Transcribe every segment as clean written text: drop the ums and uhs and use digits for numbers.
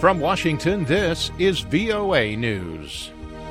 From Washington, this is VOA News.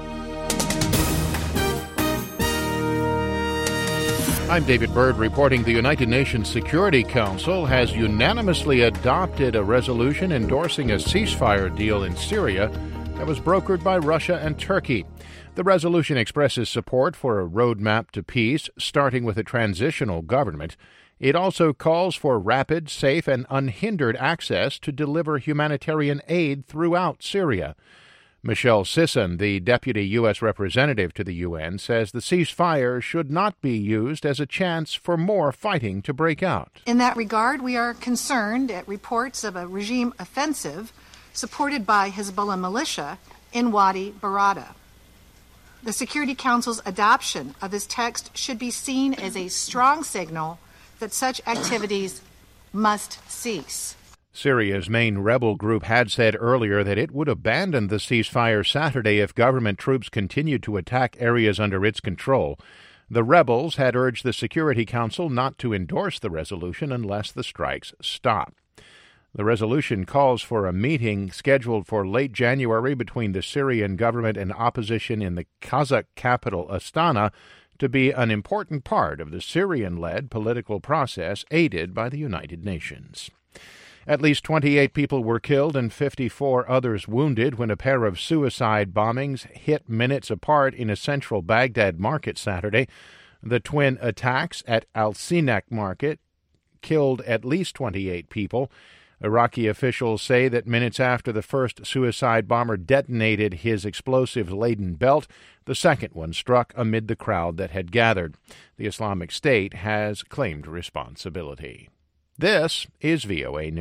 I'm David Byrd reporting the United Nations Security Council has unanimously adopted a resolution endorsing a ceasefire deal in Syria that was brokered by Russia and Turkey. The resolution expresses support for a roadmap to peace, starting with a transitional government. It also calls for rapid, safe, and unhindered access to deliver humanitarian aid throughout Syria. Michelle Sisson, the deputy U.S. representative to the UN, says the ceasefire should not be used as a chance for more fighting to break out. In that regard, we are concerned at reports of a regime offensive supported by Hezbollah militia in Wadi Barada. The Security Council's adoption of this text should be seen as a strong signal that such activities must cease. Syria's main rebel group had said earlier that it would abandon the ceasefire Saturday if government troops continued to attack areas under its control. The rebels had urged the Security Council not to endorse the resolution unless the strikes stop. The resolution calls for a meeting scheduled for late January between the Syrian government and opposition in the Kazakh capital Astana to be an important part of the Syrian-led political process aided by the United Nations. At least 28 people were killed and 54 others wounded when a pair of suicide bombings hit minutes apart in a central Baghdad market Saturday. The twin attacks at Al Sinak market killed at least 28 people. Iraqi officials say that minutes after the first suicide bomber detonated his explosive-laden belt, the second one struck amid the crowd that had gathered. The Islamic State has claimed responsibility. This is VOA News.